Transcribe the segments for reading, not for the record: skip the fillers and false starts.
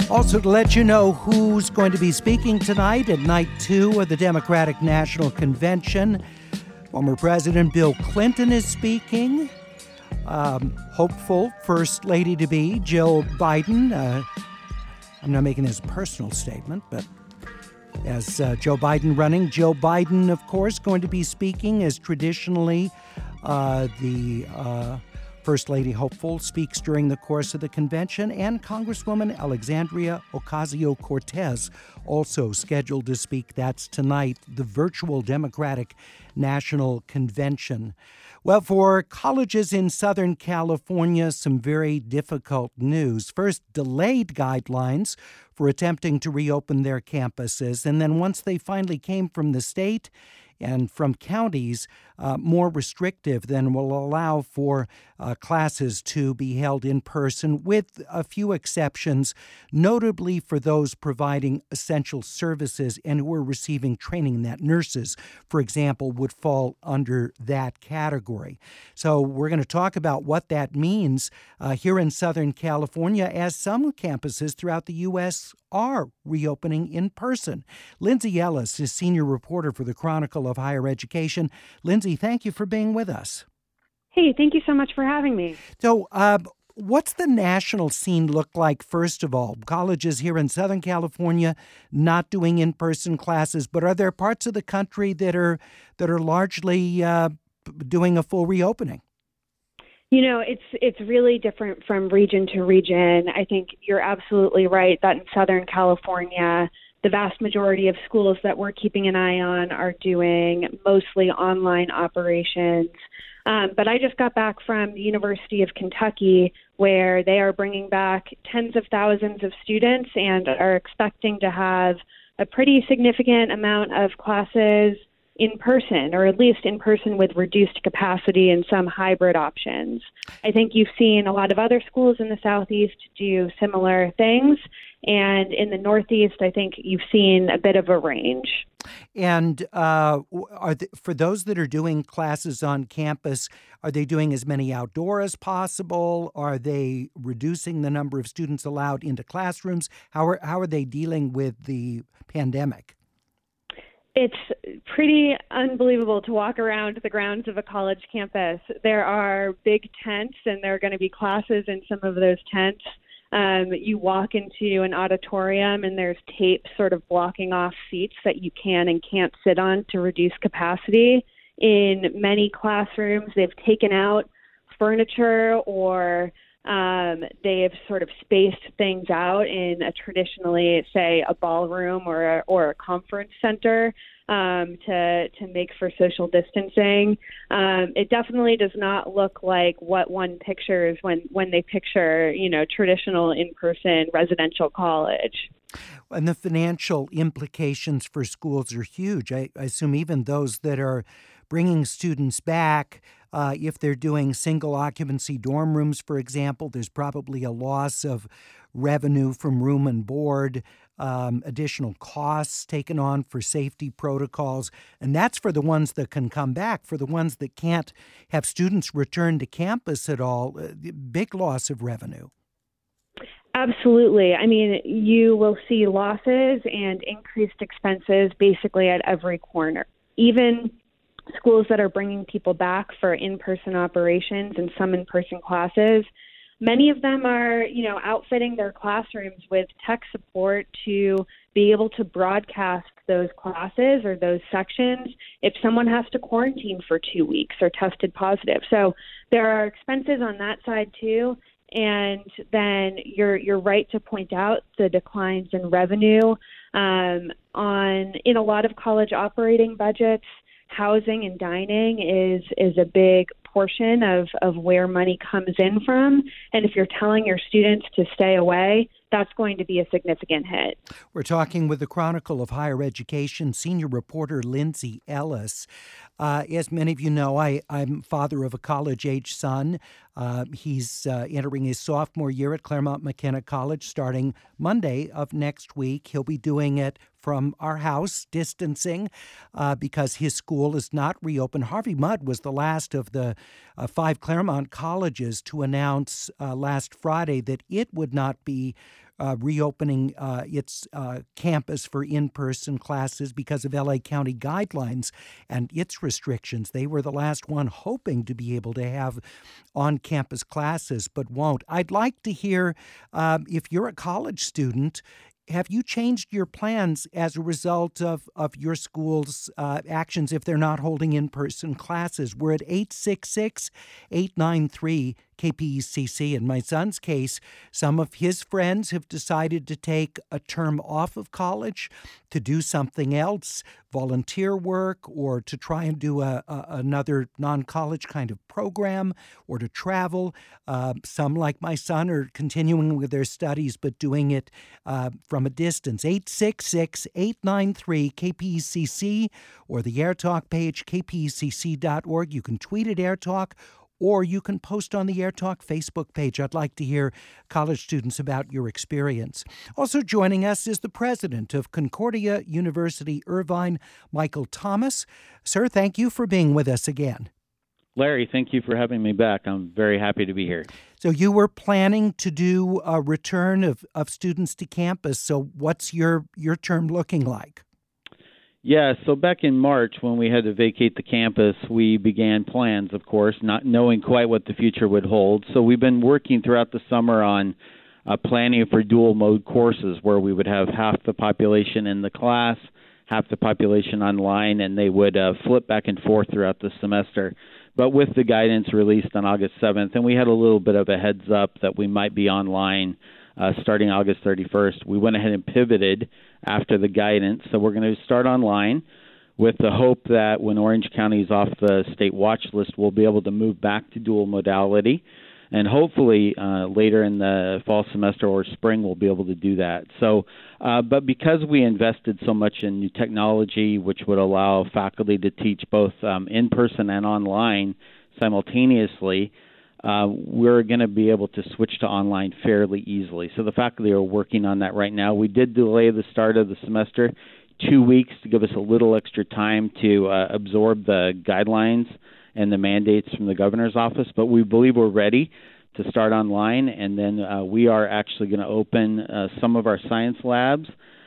Also, to let you know who's going to be speaking tonight at night 2 of the Democratic National Convention. Former President Bill Clinton is speaking. Hopeful First Lady-to-be Jill Biden. I'm not making this a personal statement, but as Joe Biden running, Jill Biden, of course, going to be speaking as traditionally the First Lady hopeful speaks during the course of the convention, and Congresswoman Alexandria Ocasio-Cortez also scheduled to speak. That's tonight, the virtual Democratic National Convention. Well, for colleges in Southern California, some very difficult news. First, delayed guidelines for attempting to reopen their campuses, and then once they finally came from the state and from counties, more restrictive than will allow for classes to be held in person, with a few exceptions, notably for those providing essential services and who are receiving training. That nurses, for example, would fall under that category. So we're going to talk about what that means here in Southern California, as some campuses throughout the U.S. are reopening in person. Lindsay Ellis is senior reporter for the Chronicle of Higher Education. Lindsay, thank you for being with us. Hey, thank you so much for having me. So, what's the national scene look like, first of all? Colleges here in Southern California not doing in-person classes, but are there parts of the country that are largely doing a full reopening? You know, it's really different from region to region. I think you're absolutely right that in Southern California, the vast majority of schools that we're keeping an eye on are doing mostly online operations. But I just got back from the University of Kentucky, where they are bringing back tens of thousands of students and are expecting to have a pretty significant amount of classes in person, or at least in person with reduced capacity and some hybrid options. I think you've seen a lot of other schools in the Southeast do similar things. And in the Northeast, I think you've seen a bit of a range. And for those that are doing classes on campus, are they doing as many outdoor as possible? Are they reducing the number of students allowed into classrooms? How are they dealing with the pandemic? It's pretty unbelievable to walk around the grounds of a college campus. There are big tents, and there are going to be classes in some of those tents. You walk into an auditorium, and there's tape sort of blocking off seats that you can and can't sit on to reduce capacity. In many classrooms, they've taken out furniture, or they have sort of spaced things out in a traditionally, say, a ballroom or a conference center to make for social distancing. It definitely does not look like what one pictures when they picture, traditional in-person residential college. And the financial implications for schools are huge. I assume even those that are bringing students back, if they're doing single occupancy dorm rooms, for example, there's probably a loss of revenue from room and board, additional costs taken on for safety protocols. And that's for the ones that can come back. For the ones that can't have students return to campus at all, big loss of revenue. Absolutely. I mean, you will see losses and increased expenses basically at every corner. Even schools that are bringing people back for in-person operations and some in-person classes, many of them are, outfitting their classrooms with tech support to be able to broadcast those classes or those sections if someone has to quarantine for 2 weeks or tested positive. So there are expenses on that side too. And then you're right to point out the declines in revenue in a lot of college operating budgets. Housing and dining is a big portion of where money comes in from. And if you're telling your students to stay away, that's going to be a significant hit. We're talking with the Chronicle of Higher Education senior reporter Lindsay Ellis. As many of you know, I'm father of a college-age son. He's entering his sophomore year at Claremont McKenna College starting Monday of next week. He'll be doing it from our house, distancing, because his school is not reopened. Harvey Mudd was the last of the 5 Claremont colleges to announce last Friday that it would not be reopening its campus for in-person classes because of LA County guidelines and its restrictions. They were the last one hoping to be able to have on-campus classes, but won't. I'd like to hear, if you're a college student, have you changed your plans as a result of your school's actions if they're not holding in-person classes? We're at 866-893-KPECC. In my son's case, some of his friends have decided to take a term off of college to do something else, volunteer work, or to try and do another non-college kind of program, or to travel. Some, like my son, are continuing with their studies but doing it from a distance. 866-893-KPECC or the AirTalk page, kpecc.org. You can tweet at AirTalk, or you can post on the AirTalk Facebook page. I'd like to hear college students about your experience. Also joining us is the president of Concordia University Irvine, Michael Thomas. Sir, thank you for being with us again. Larry, thank you for having me back. I'm very happy to be here. So you were planning to do a return of students to campus. So what's your term looking like? Yeah, so back in March when we had to vacate the campus, we began plans, of course, not knowing quite what the future would hold. So we've been working throughout the summer on planning for dual mode courses where we would have half the population in the class, half the population online, and they would flip back and forth throughout the semester. But with the guidance released on August 7th, and we had a little bit of a heads up that we might be online starting August 31st, we went ahead and pivoted after the guidance. So we're going to start online with the hope that when Orange County is off the state watch list, we'll be able to move back to dual modality. And hopefully later in the fall semester or spring, we'll be able to do that. So, but because we invested so much in new technology, which would allow faculty to teach both in person and online simultaneously, we're going to be able to switch to online fairly easily. So the faculty are working on that right now. We did delay the start of the semester 2 weeks to give us a little extra time to absorb the guidelines and the mandates from the governor's office, but we believe we're ready to start online, and then we are actually going to open some of our science labs.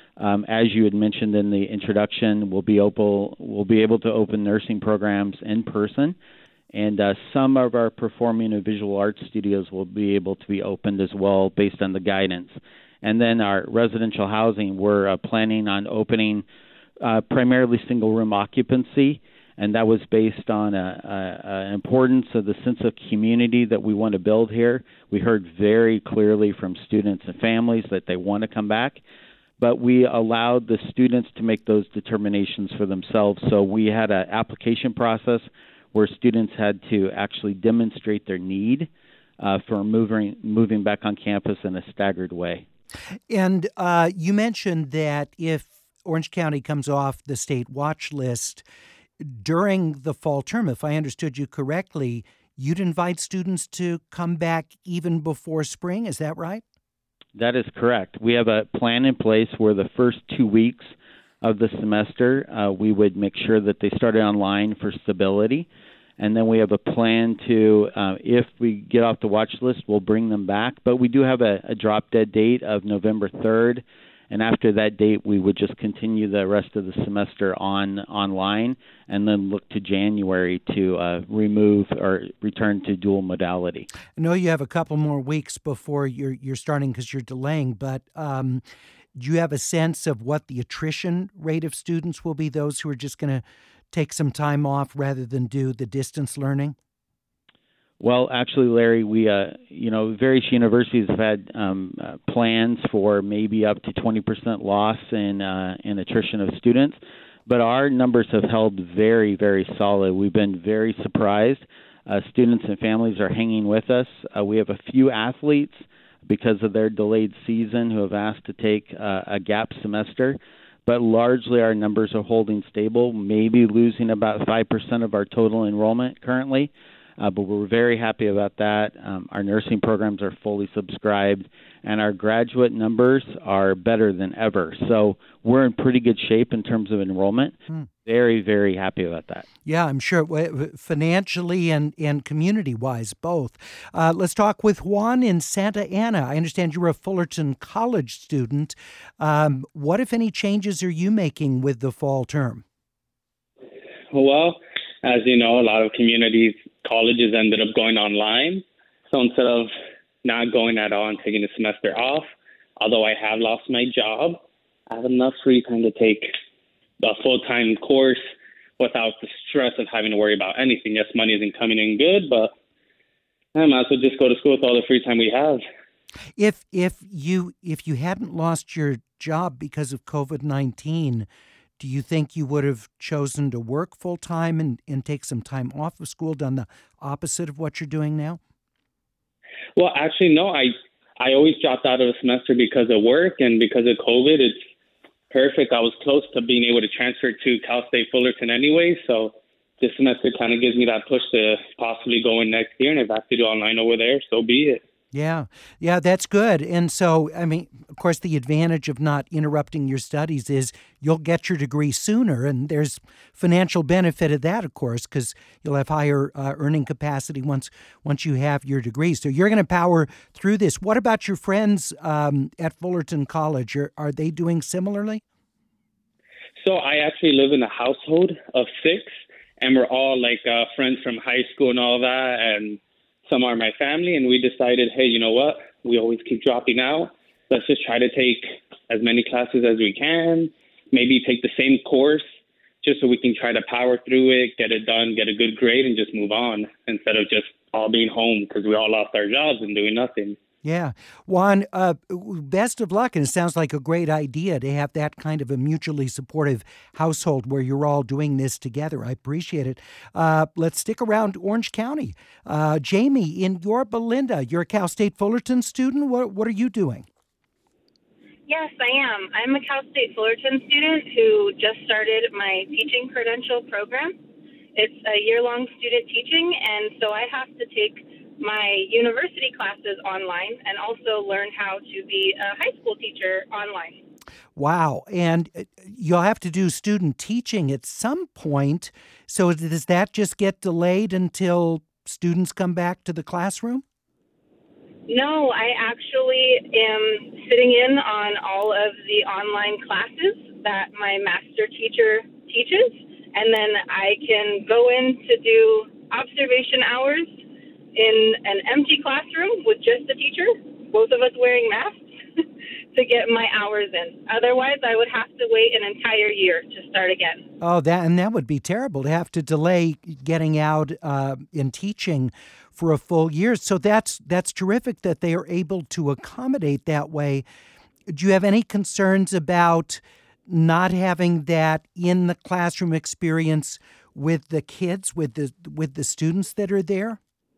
As you had mentioned in the introduction, we'll be able to open nursing programs in person, and some of our performing and visual arts studios will be able to be opened as well based on the guidance. And then our residential housing, we're planning on opening primarily single-room occupancy, and that was based on an importance of the sense of community that we want to build here. We heard very clearly from students and families that they want to come back, but we allowed the students to make those determinations for themselves. So we had an application process where students had to actually demonstrate their need for moving back on campus in a staggered way. And you mentioned that if Orange County comes off the state watch list during the fall term, if I understood you correctly, you'd invite students to come back even before spring. Is that right? That is correct. We have a plan in place where the first 2 weeks of the semester, we would make sure that they started online for stability. And then we have a plan to, if we get off the watch list, we'll bring them back. But we do have a drop-dead date of November 3rd. And after that date, we would just continue the rest of the semester online and then look to January to remove or return to dual modality. I know you have a couple more weeks before you're starting because you're delaying, but do you have a sense of what the attrition rate of students will be, those who are just going to take some time off rather than do the distance learning? Well, actually, Larry, we, various universities have had plans for maybe up to 20% loss in attrition of students, but our numbers have held very, very solid. We've been very surprised. Students and families are hanging with us. We have a few athletes, because of their delayed season, who have asked to take a gap semester, but largely our numbers are holding stable, maybe losing about 5% of our total enrollment currently. but we're very happy about that. Our nursing programs are fully subscribed, and our graduate numbers are better than ever. So we're in pretty good shape in terms of enrollment. Very, very happy about that. Yeah, I'm sure, financially and community-wise, both. Let's talk with Juan in Santa Ana. I understand you're a Fullerton College student. What, if any, changes are you making with the fall term? Well, as you know, a lot of community colleges ended up going online. So instead of not going at all and taking a semester off, although I have lost my job, I have enough free time to take a full-time course without the stress of having to worry about anything. Yes, money isn't coming in good, but I might as well just go to school with all the free time we have. If you hadn't lost your job because of COVID-19, do you think you would have chosen to work full-time and take some time off of school, done the opposite of what you're doing now? Well, actually, no. I always dropped out of a semester because of work, and because of COVID, it's perfect. I was close to being able to transfer to Cal State Fullerton anyway, so this semester kind of gives me that push to possibly go in next year, and if I have to do online over there, so be it. Yeah, that's good. And so, I mean, of course, the advantage of not interrupting your studies is you'll get your degree sooner, and there's financial benefit of that, of course, because you'll have higher earning capacity once you have your degree. So you're going to power through this. What about your friends at Fullerton College? Are they doing similarly? So I actually live in a household of 6, and we're all like friends from high school and all that, and some are my family, and we decided, hey, you know what? We always keep dropping out. Let's just try to take as many classes as we can, maybe take the same course just so we can try to power through it, get it done, get a good grade, and just move on instead of just all being home because we all lost our jobs and doing nothing. Yeah. Juan, best of luck. And it sounds like a great idea to have that kind of a mutually supportive household where you're all doing this together. I appreciate it. Let's stick around Orange County. Jamie, in Yorba Linda, you're a Cal State Fullerton student. What are you doing? Yes, I am. I'm a Cal State Fullerton student who just started my teaching credential program. It's a year-long student teaching, and so I have to take my university classes online and also learn how to be a high school teacher online. Wow. And you'll have to do student teaching at some point. So does that just get delayed until students come back to the classroom? No, I actually am sitting in on all of the online classes that my master teacher teaches, and then I can go in to do observation hours in an empty classroom with just the teacher, both of us wearing masks, to get my hours in. Otherwise, I would have to wait an entire year to start again. Oh, that would be terrible to have to delay getting out in teaching for a full year. So that's terrific that they are able to accommodate that way. Do you have any concerns about not having that in the classroom experience with the kids, with the students that are there?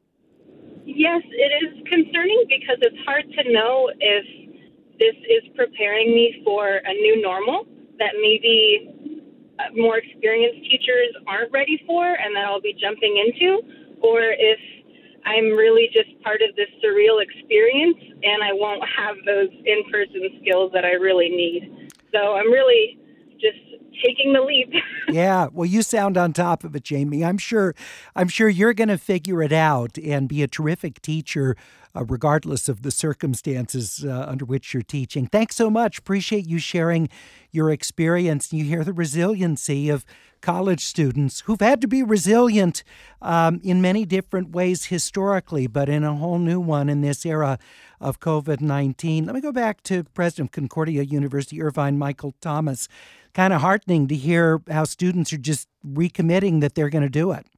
Yes, it is concerning because it's hard to know if this is preparing me for a new normal that maybe more experienced teachers aren't ready for and that I'll be jumping into, or if I'm really just part of this surreal experience and I won't have those in-person skills that I really need. So I'm really just taking the leap. Yeah, well, you sound on top of it, Jamie. I'm sure you're going to figure it out and be a terrific teacher, regardless of the circumstances under which you're teaching. Thanks so much. Appreciate you sharing your experience. You hear the resiliency of college students who've had to be resilient in many different ways historically, but in a whole new one in this era of COVID-19. Let me go back to President of Concordia University, Irvine, Michael Thomas. Kind of heartening to hear how students are just recommitting that they're going to do it.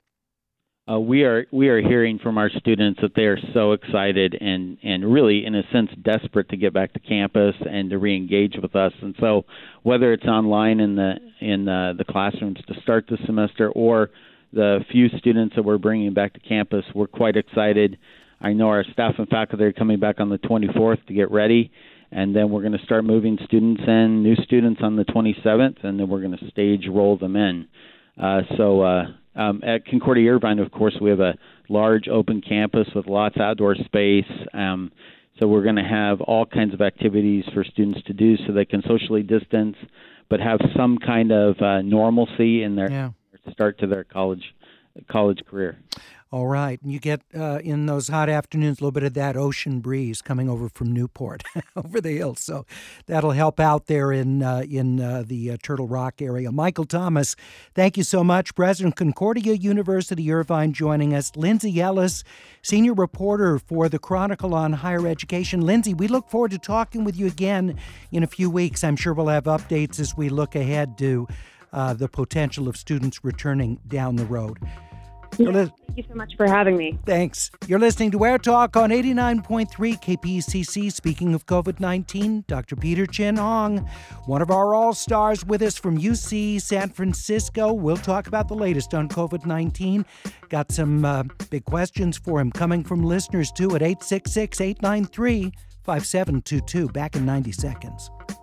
We are hearing from our students that they are so excited and really, in a sense, desperate to get back to campus and to reengage with us. And so, whether it's online in the classrooms to start the semester or the few students that we're bringing back to campus, we're quite excited. I know our staff and faculty are coming back on the 24th to get ready, and then we're going to start moving students in, new students on the 27th, and then we're going to stage roll them in. So At Concordia Irvine, of course, we have a large open campus with lots of outdoor space. So we're going to have all kinds of activities for students to do so they can socially distance, but have some kind of normalcy in their start to their college career. All right. And you get, in those hot afternoons, a little bit of that ocean breeze coming over from Newport over the hills. So that'll help out there in the Turtle Rock area. Michael Thomas, thank you so much. President Concordia University Irvine joining us. Lindsay Ellis, senior reporter for the Chronicle on Higher Education. Lindsay, we look forward to talking with you again in a few weeks. I'm sure we'll have updates as we look ahead to the potential of students returning down the road. Thank you so much for having me. Thanks. You're listening to Air Talk on 89.3 KPCC. Speaking of COVID-19, Dr. Peter Chin Hong, one of our all-stars with us from UC San Francisco. We'll talk about the latest on COVID-19. Got some big questions for him coming from listeners, too, at 866-893-5722. Back in 90 seconds.